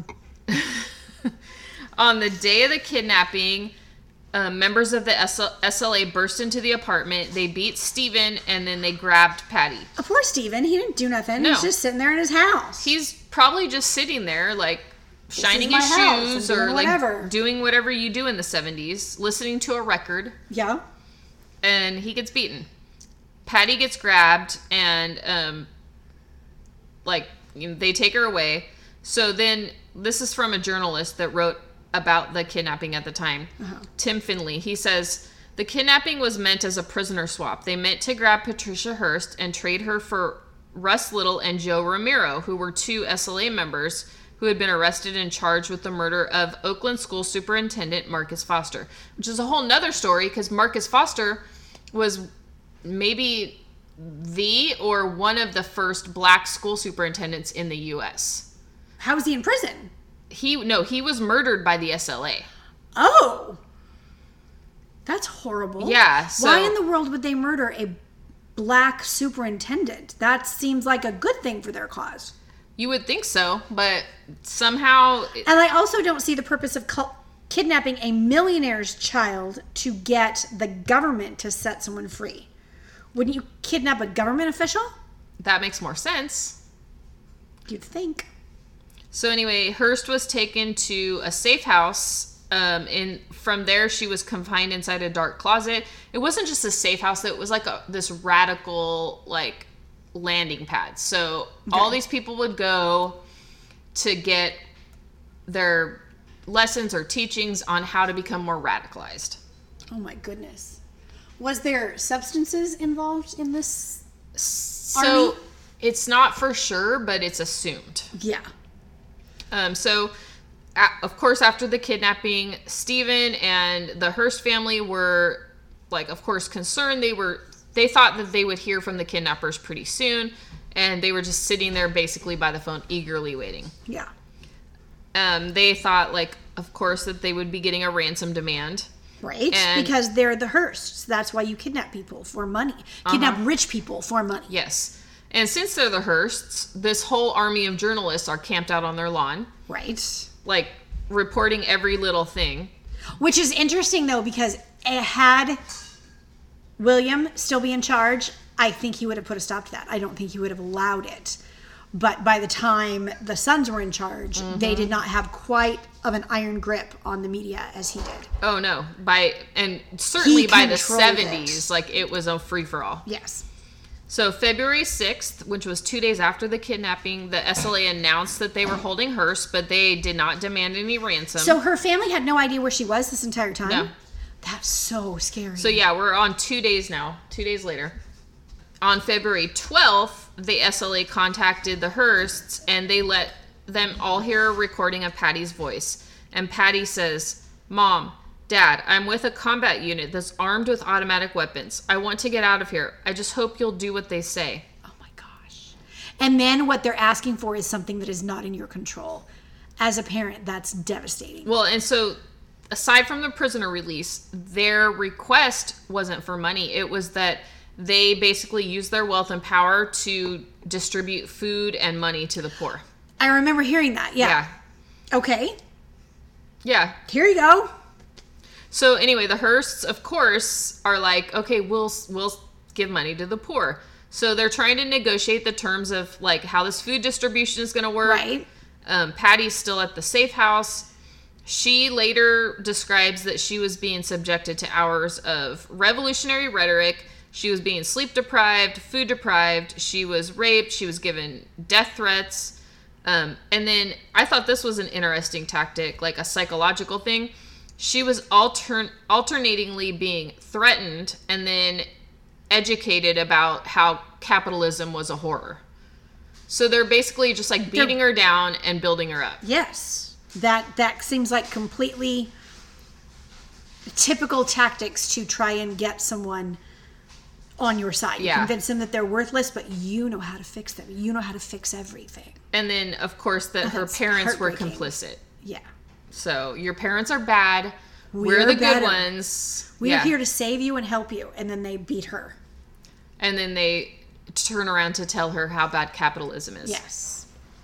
on the day of the kidnapping, members of the SLA burst into the apartment. They beat Steven, and then they grabbed Patty. Oh, poor Steven. He didn't do nothing. No. He's just sitting there in his house. He's probably just sitting there, like, shining is his my house. shoes I'm or, doing like, whatever. doing whatever you do in the 70s, listening to a record, Yeah. and he gets beaten. Patty gets grabbed, and, they take her away. So then, this is from a journalist that wrote about the kidnapping at the time, Tim Finley. He says, the kidnapping was meant as a prisoner swap. They meant to grab Patricia Hearst and trade her for Russ Little and Joe Ramiro, who were two SLA members who had been arrested and charged with the murder of Oakland School Superintendent Marcus Foster, which is a whole nother story because Marcus Foster was maybe the or one of the first black school superintendents in the U.S. How was he in prison? He was murdered by the SLA. Oh. That's horrible. Yeah, so- Why in the world would they murder a black superintendent? That seems like a good thing for their cause. You would think so, but somehow... And I also don't see the purpose of kidnapping a millionaire's child to get the government to set someone free. Wouldn't you kidnap a government official? that makes more sense. You'd think. So anyway, Hearst was taken to a safe house. From there, she was confined inside a dark closet. It wasn't just a safe house. It was like this radical, like, landing pads. So all these people would go to get their lessons or teachings on how to become more radicalized. Oh my goodness. Was there substances involved in this So army? it's not for sure, but it's assumed. Yeah. Of course, after the kidnapping, Stephen and the Hearst family were, like, of course, concerned. They thought that they would hear from the kidnappers pretty soon, and they were just sitting there basically by the phone, eagerly waiting. Yeah. They thought, like, of course, that they would be getting a ransom demand. Right? And- because they're the Hearsts. That's why you kidnap people for money. Kidnap rich people for money. Yes. And since they're the Hearsts, this whole army of journalists are camped out on their lawn, Right. like, reporting every little thing. Which is interesting, though, because had William still be in charge, I think he would have put a stop to that. I don't think he would have allowed it. But by the time the sons were in charge, they did not have quite of an iron grip on the media as he did. Oh, no. Certainly He by the controlled 70s, like, it was a free-for-all. Yes. So February 6th, which was 2 days after the kidnapping, the SLA announced that they were holding Hearst, but they did not demand any ransom. So her family had no idea where she was this entire time? No. That's so scary. So yeah, we're on 2 days now, 2 days later. On February 12th, the SLA contacted the Hearsts, and they let them all hear a recording of Patty's voice. And Patty says, "Mom, Dad, I'm with a combat unit that's armed with automatic weapons. I want to get out of here. I just hope you'll do what they say." Oh my gosh. And then what they're asking for is something that is not in your control. As a parent, that's devastating. Well, and so aside from the prisoner release, their request wasn't for money. It was that they basically use their wealth and power to distribute food and money to the poor. I remember hearing that. Yeah. Okay. Yeah. Here you go. So anyway, the Hearsts, of course, are like, okay, we'll give money to the poor. So they're trying to negotiate the terms of, like, how this food distribution is going to work. Right. Patty's still at the safe house. She later describes that she was being subjected to hours of revolutionary rhetoric. She was being sleep deprived, food deprived. She was raped. She was given death threats. And then I thought this was an interesting tactic, like a psychological thing. She was alternatingly being threatened and then educated about how capitalism was a horror. So they're basically just like beating her down and building her up. Yes. That seems like completely typical tactics to try and get someone on your side. You Yeah. convince them that they're worthless, but you know how to fix them. You know how to fix everything. And then, of course, that her that's parents were heartbreaking. complicit. Yeah. So your parents are bad. We're We're the good better. ones. We're Yeah. here to save you and help you. And then they beat her. And then they turn around to tell her how bad capitalism is. Yes.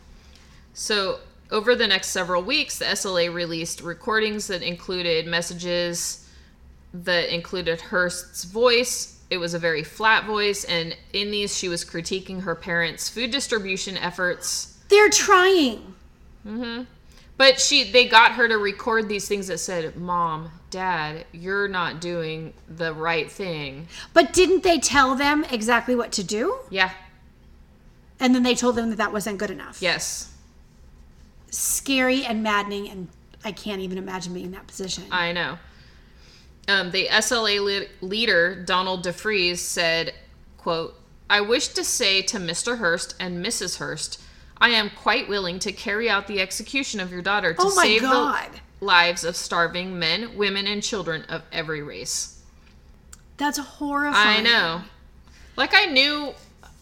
So over the next several weeks, the SLA released recordings that included messages that included Hearst's voice. It was a very flat voice, and in these, she was critiquing her parents' food distribution efforts. They're trying. But they got her to record these things that said, "Mom, Dad, you're not doing the right thing." But didn't they tell them exactly what to do? Yeah. And then they told them that that wasn't good enough. Yes. Scary and maddening, and I can't even imagine being in that position. I know. The SLA leader, Donald DeFries, said, quote, "I wish to say to Mr. Hearst and Mrs. Hearst, I am quite willing to carry out the execution of your daughter to Oh my save God. the lives of starving men, women, and children of every race." That's horrifying. I know. Like, I knew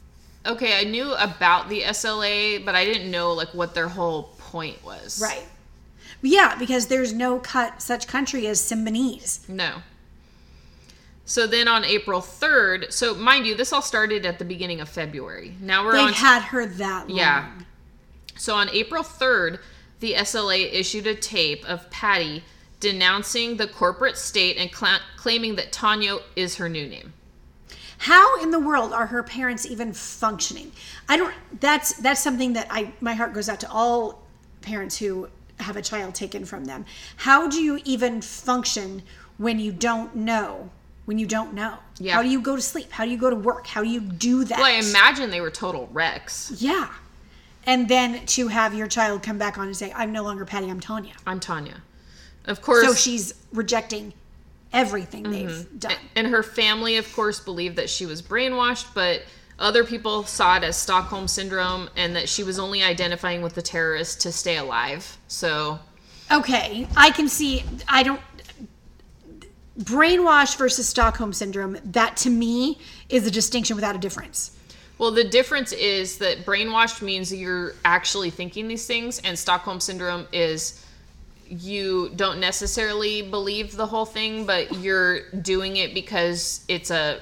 about the SLA, but I didn't know, like, what their whole point was. Right. Yeah, because there's no such country as Symbionese. No. So then on April 3rd, so mind you, this all started at the beginning of February. Now we're They on... had her that long. Yeah. So on April 3rd, the SLA issued a tape of Patty denouncing the corporate state and claiming that Tanya is her new name. How in the world are her parents even functioning? That's something that my heart goes out to all parents who have a child taken from them. How do you even function when you don't know when you don't know? Yeah. How do you go to sleep? How do you go to work? How do you do that? Well, I imagine they were total wrecks. Yeah. And then to have your child come back on and say, I'm no longer Patty, I'm Tanya. I'm Tanya. Of course. So she's rejecting everything they've done. And her family, of course, believed that she was brainwashed, but other people saw it as Stockholm Syndrome and that she was only identifying with the terrorists to stay alive. So... Okay, I can see, brainwash versus Stockholm Syndrome, that to me is a distinction without a difference. Well, the difference is that brainwashed means you're actually thinking these things, and Stockholm Syndrome is you don't necessarily believe the whole thing, but you're doing it because it's a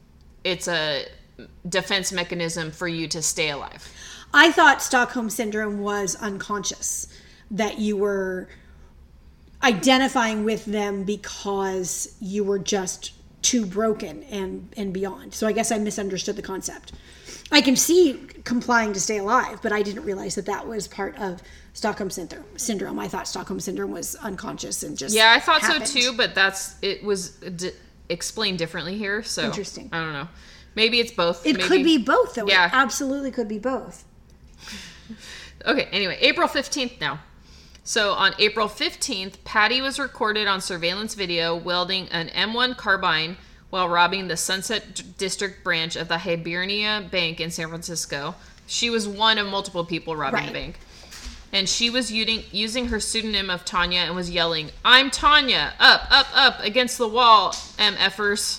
defense mechanism for you to stay alive. I thought Stockholm Syndrome was unconscious, that you were identifying with them because you were just too broken and beyond. So I guess I misunderstood the concept. I can see complying to stay alive, but I didn't realize that was part of Stockholm Syndrome. I thought Stockholm Syndrome was unconscious and just I thought happened. so too, but it was explained differently here. So interesting. I don't know. Maybe it's both. It could be both, though. Yeah. It absolutely could be both. Okay, anyway, April 15th now. So on April 15th, Patty was recorded on surveillance video wielding an M1 carbine while robbing the Sunset District branch of the Hibernia Bank in San Francisco. She was one of multiple people robbing the bank. And she was using her pseudonym of Tanya and was yelling, "I'm Tanya! Up, up, up, against the wall, MFers."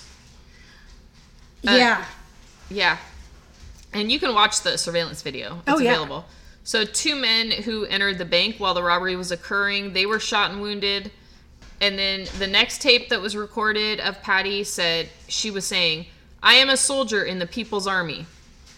Yeah. Yeah. And you can watch the surveillance video. It's available. So 2 men who entered the bank while the robbery was occurring, they were shot and wounded. And then the next tape that was recorded of Patty said, she was saying, "I am a soldier in the People's Army."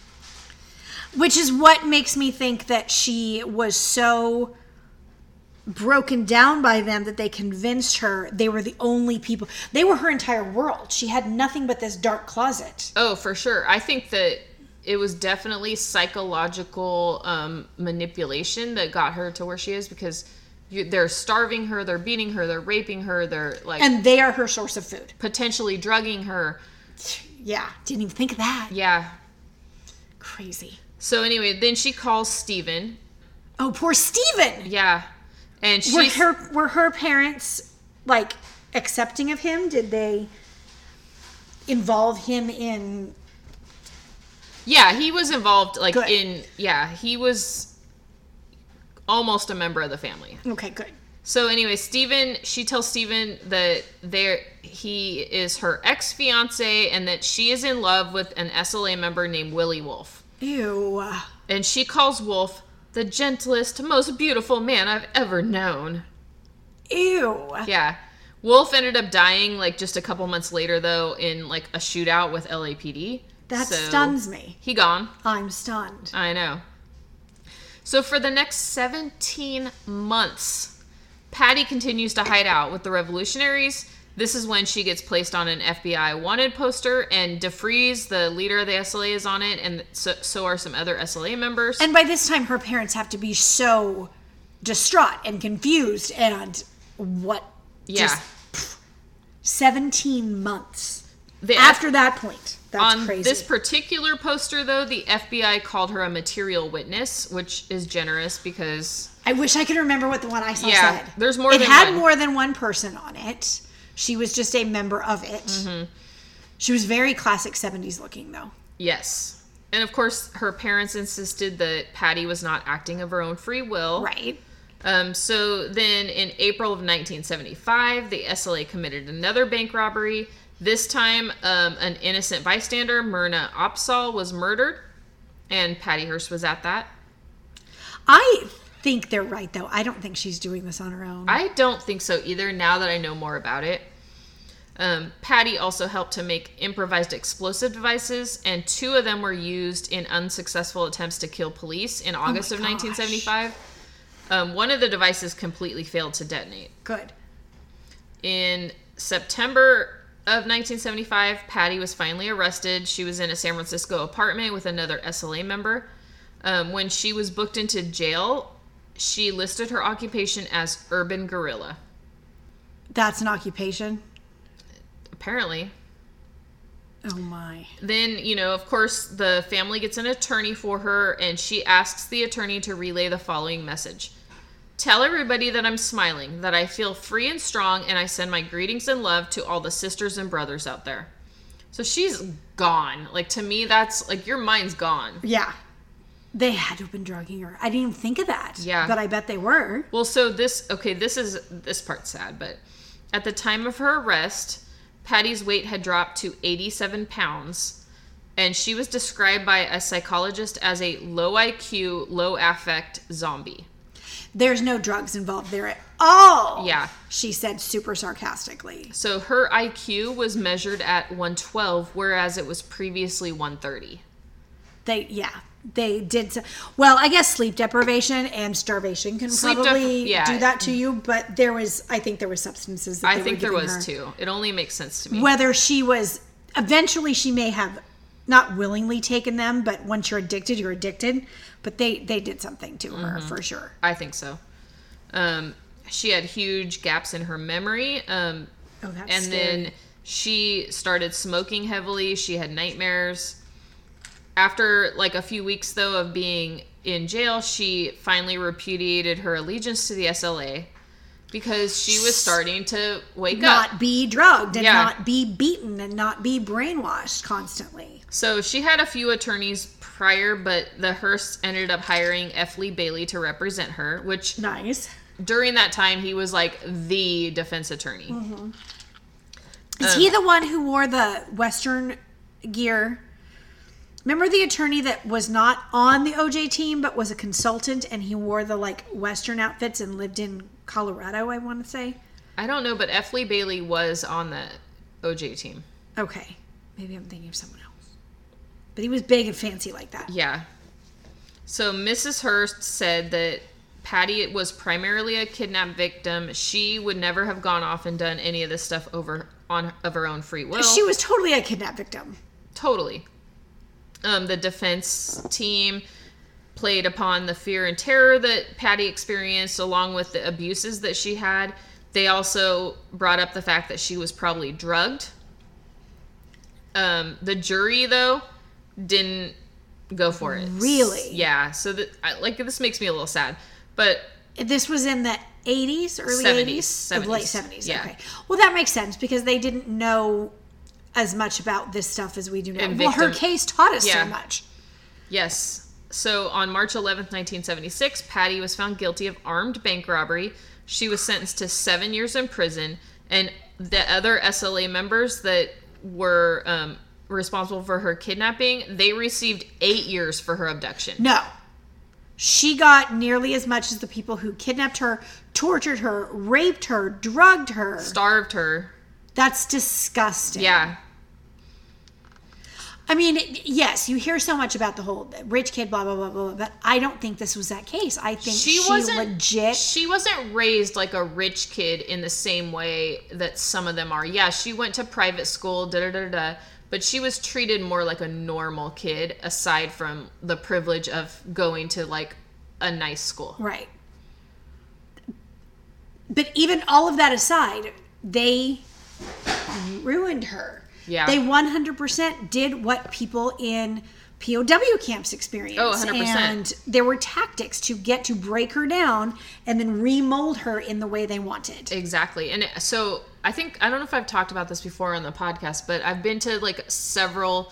Which is what makes me think that she was so broken down by them that they convinced her they were the only people. They were her entire world. She had nothing but this dark closet. Oh, for sure. I think that it was definitely psychological manipulation that got her to where she is, because they're starving her, they're beating her, they're raping her, they're like... And they are her source of food. Potentially drugging her. Yeah, didn't even think of that. Yeah. Crazy. So anyway, then she calls Steven. Oh, poor Steven! Yeah. And were her parents, like, accepting of him? Did they involve him in... Yeah, he was involved, like, Good. he was almost a member of the family. Okay, good. So anyway, she tells Steven that he is her ex-fiance and that she is in love with an SLA member named Willie Wolf. Ew. And she calls Wolf the gentlest, most beautiful man I've ever known. Ew. Yeah. Wolf ended up dying, like, just a couple months later, though, in, like, a shootout with LAPD. That stuns me. He gone. I'm stunned. I know. So for the next 17 months, Patty continues to hide out with the revolutionaries. This is when she gets placed on an FBI wanted poster, and DeFreeze, the leader of the SLA, is on it, and so are some other SLA members. And by this time, her parents have to be so distraught and confused, and what? Yeah. Just 17 months. After that point. That's crazy. On this particular poster, though, the FBI called her a material witness, which is generous because... I wish I could remember what the one I saw said. There's more than one. It had more than one person on it. She was just a member of it. Mm-hmm. She was very classic 70s looking, though. Yes. And, of course, her parents insisted that Patty was not acting of her own free will. Right. So then in April of 1975, the SLA committed another bank robbery. This time, an innocent bystander, Myrna Opsahl, was murdered, and Patty Hearst was at that. I think they're right, though. I don't think she's doing this on her own. I don't think so either, now that I know more about it. Patty also helped to make improvised explosive devices, and 2 of them were used in unsuccessful attempts to kill police in August of 1975. One of the devices completely failed to detonate. Good. In September of 1975, Patty was finally arrested. She was in a San Francisco apartment with another SLA member. When she was booked into jail, she listed her occupation as urban guerrilla. That's an occupation? Apparently. Oh my. Then, of course, the family gets an attorney for her, and she asks the attorney to relay the following message. Tell everybody that I'm smiling, that I feel free and strong, and I send my greetings and love to all the sisters and brothers out there. So she's gone. Like, to me, that's, like, your mind's gone. Yeah. They had to have been drugging her. I didn't even think of that. Yeah. But I bet they were. Well, so this part's sad, but at the time of her arrest, Patty's weight had dropped to 87 pounds, and she was described by a psychologist as a low IQ, low affect zombie. There's no drugs involved there at all. Yeah. She said super sarcastically. So her IQ was measured at 112, whereas it was previously 130. They did. Well, I guess sleep deprivation and starvation can probably do that to you. But I think there was substances that I think there was too. It only makes sense to me. Whether eventually she may have not willingly taken them, but once you're addicted, you're addicted. But they did something to her for sure. I think so. She had huge gaps in her memory. That's and scary. Then she started smoking heavily. She had nightmares. After like a few weeks, though, of being in jail, she finally repudiated her allegiance to the SLA because she was starting to wake up. Not be drugged and not be beaten and not be brainwashed constantly. So she had a few attorneys prior, but the Hearsts ended up hiring F. Lee Bailey to represent her, which... Nice. During that time, he was like the defense attorney. Mm-hmm. Is he the one who wore the Western gear? Remember the attorney that was not on the OJ team, but was a consultant, and he wore the like Western outfits and lived in Colorado, I want to say? I don't know, but F. Lee Bailey was on the OJ team. Okay. Maybe I'm thinking of someone else. But he was big and fancy like that. Yeah. So Mrs. Hearst said that Patty was primarily a kidnapped victim. She would never have gone off and done any of this stuff of her own free will. She was totally a kidnapped victim. Totally. The defense team played upon the fear and terror that Patty experienced, along with the abuses that she had. They also brought up the fact that she was probably drugged. The jury, though, didn't go for it. Really? Yeah. So this makes me a little sad. But this was in the 80s, early 70s, 80s? Late 70s. Yeah. Okay. Well, that makes sense because they didn't know as much about this stuff as we do now. Well, her case taught us so much. Yes. So on March 11th, 1976, Patty was found guilty of armed bank robbery. She was sentenced to 7 years in prison. And the other SLA members that were responsible for her kidnapping, they received 8 years for her abduction. No. She got nearly as much as the people who kidnapped her, tortured her, raped her, drugged her. Starved her. That's disgusting. Yeah. I mean, yes, you hear so much about the whole rich kid, blah, blah, blah, blah, but I don't think this was that case. I think she wasn't raised like a rich kid in the same way that some of them are. Yeah, she went to private school, but she was treated more like a normal kid, aside from the privilege of going to like a nice school. Right. But even all of that aside, they ruined her. Yeah. They 100% did what people in POW camps experience. Oh, 100%. And there were tactics to break her down and then remold her in the way they wanted. Exactly. And so I don't know if I've talked about this before on the podcast, but I've been to like several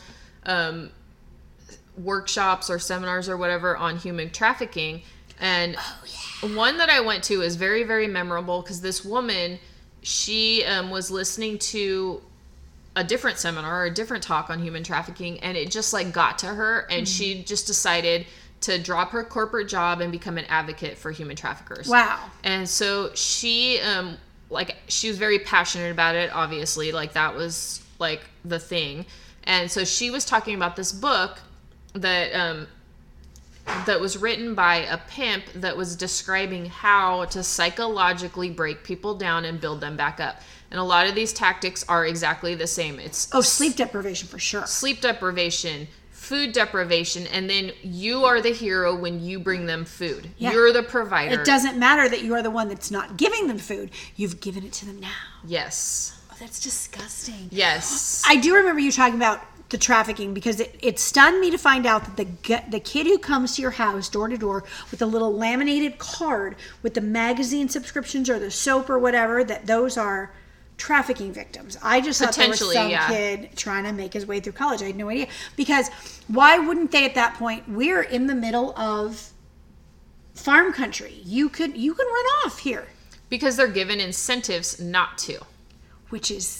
workshops or seminars or whatever on human trafficking. And one that I went to is very, very memorable because this woman, she was listening to a different seminar or a different talk on human trafficking, and it just like got to her, and she just decided to drop her corporate job and become an advocate for human traffickers. Wow. And so she she was very passionate about it, obviously, like that was like the thing. And so she was talking about this book that that was written by a pimp that was describing how to psychologically break people down and build them back up. And a lot of these tactics are exactly the same. It's sleep deprivation for sure. Sleep deprivation, food deprivation, and then you are the hero when you bring them food. Yeah. You're the provider. It doesn't matter that you are the one that's not giving them food. You've given it to them now. Yes. Oh, that's disgusting. Yes. I do remember you talking about the trafficking because it stunned me to find out that the kid who comes to your house door to door with a little laminated card with the magazine subscriptions or the soap or whatever, that those are trafficking victims. I just thought there was some kid trying to make his way through college. I had no idea. Because why wouldn't they at that point? We're in the middle of farm country. You can run off here. Because they're given incentives not to. Which is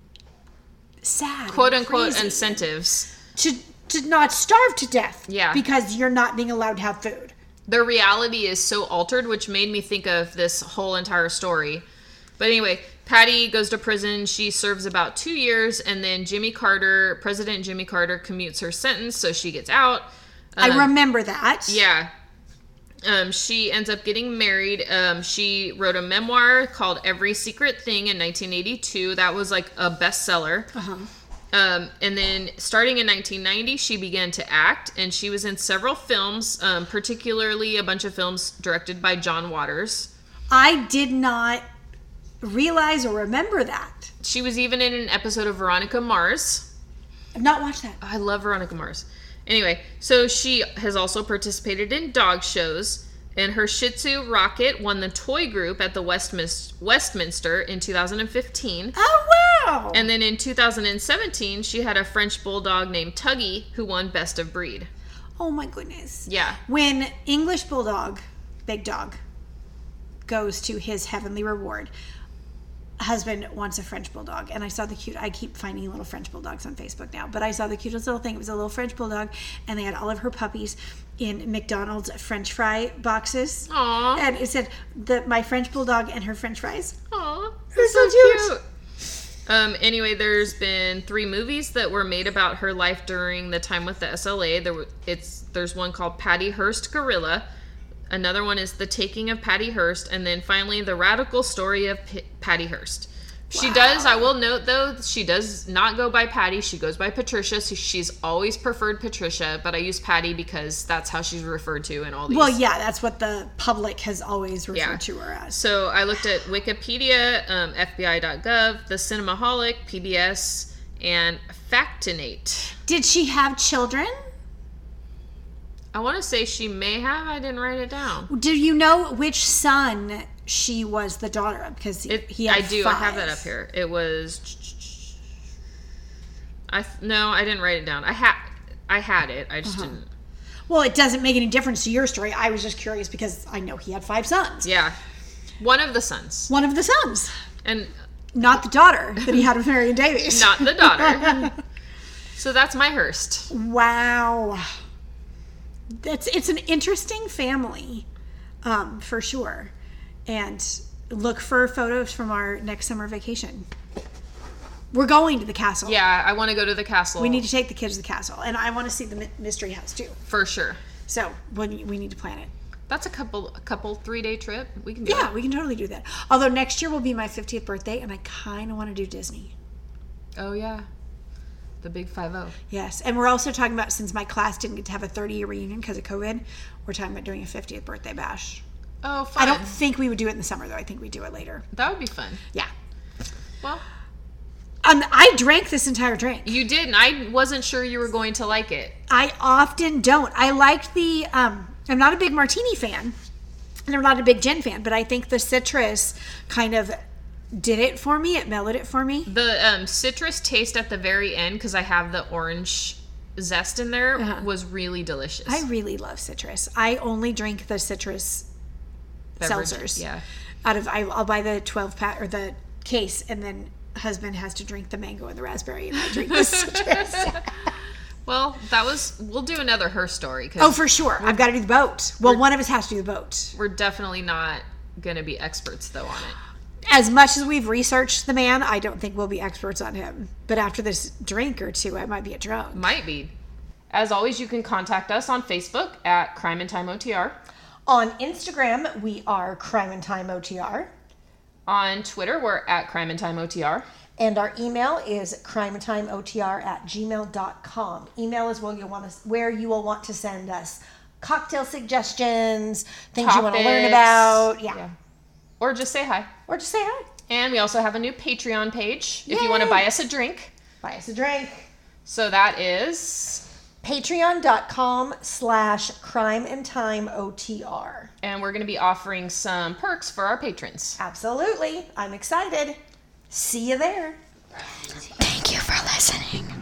sad. Quote unquote incentives. To not starve to death. Yeah. Because you're not being allowed to have food. Their reality is so altered, which made me think of this whole entire story. But anyway, Patty goes to prison. She serves about 2 years, and then President Jimmy Carter commutes her sentence, so she gets out. I remember that. Yeah. She ends up getting married. She wrote a memoir called Every Secret Thing in 1982. That was like a bestseller. And then starting in 1990, she began to act, and she was in several films, particularly a bunch of films directed by John Waters. I did not realize or remember that. She was even in an episode of Veronica Mars. I've not watched that. I love Veronica Mars. Anyway, so she has also participated in dog shows, and her Shih Tzu Rocket won the toy group at the Westminster in 2015. Oh, wow! And then in 2017, she had a French Bulldog named Tuggy who won Best of Breed. Oh, my goodness. Yeah. When English Bulldog, big dog, goes to his heavenly reward, husband wants a French Bulldog, and I saw I keep finding little French Bulldogs on Facebook now, but I saw the cutest little thing. It was a little French Bulldog, and they had all of her puppies in McDonald's French fry boxes. Aww. And it said, my French Bulldog and her French fries. Aww. They're so cute. Anyway, there's been 3 movies that were made about her life during the time with the SLA. There's one called Patty Hearst Gorilla. Another one is The Taking of Patty Hearst, and then finally The Radical Story of Patty Hearst. She does, I will note though, she does not go by Patty, she goes by Patricia, so she's always preferred Patricia, but I use Patty because that's how she's referred to in all these. Well, yeah, that's what the public has always referred to her as. So I looked at Wikipedia, FBI.gov, The Cinemaholic, PBS, and Factinate. Did she have children? I want to say she may have. I didn't write it down. Do you know which son she was the daughter of? Because he had 5. I have that up here. It was. No, I didn't write it down. I had it. I just didn't. Well, it doesn't make any difference to your story. I was just curious because I know he had 5 sons. Yeah, one of the sons. One of the sons, and not the daughter that he had with Marion Davies. Not the daughter. So that's my Hearst. Wow. It's an interesting family, for sure. And look for photos from our next summer vacation. We're going to the castle. Yeah, I want to go to the castle. We need to take the kids to the castle, and I want to see the mystery house too. For sure. So we need to plan it. That's a couple 3-day trip. We can do we can totally do that. Although next year will be my 50th birthday, and I kind of want to do Disney. Oh yeah. The big 5-0. Yes, and we're also talking about, since my class didn't get to have a 30-year reunion because of COVID, we're talking about doing a 50th birthday bash. Oh, fun. I don't think we would do it in the summer, though. I think we'd do it later. That would be fun. Yeah. Well, I drank this entire drink. you did, and I wasn't sure you were going to like it. I often don't. I liked the, I'm not a big martini fan, and I'm not a big gin fan, but I think the citrus kind of did it for me. It mellowed it for me. The citrus taste at the very end, because I have the orange zest in there, was really delicious. I really love citrus. I only drink the citrus seltzers. Yeah. I'll buy the 12-pack or the case, and then husband has to drink the mango and the raspberry, and I drink the citrus. Well, we'll do another her story. Oh, for sure. I've got to do the boat. Well, one of us has to do the boat. We're definitely not going to be experts, though, on it. As much as we've researched the man, I don't think we'll be experts on him. But after this drink or two, I might be a drunk. Might be. As always, you can contact us on Facebook at Crime and Time OTR. On Instagram, we are Crime and Time OTR. On Twitter, we're at Crime and Time OTR. And our email is crimeandtimeotr@gmail.com. Email is where you will want to send us cocktail suggestions, things you want to learn about. Yeah. Or just say hi. Or just say hi. And we also have a new Patreon page if you want to buy us a drink. Buy us a drink. So that is patreon.com/crimeandtimeotr. And we're going to be offering some perks for our patrons. Absolutely. I'm excited. See you there. Thank you for listening.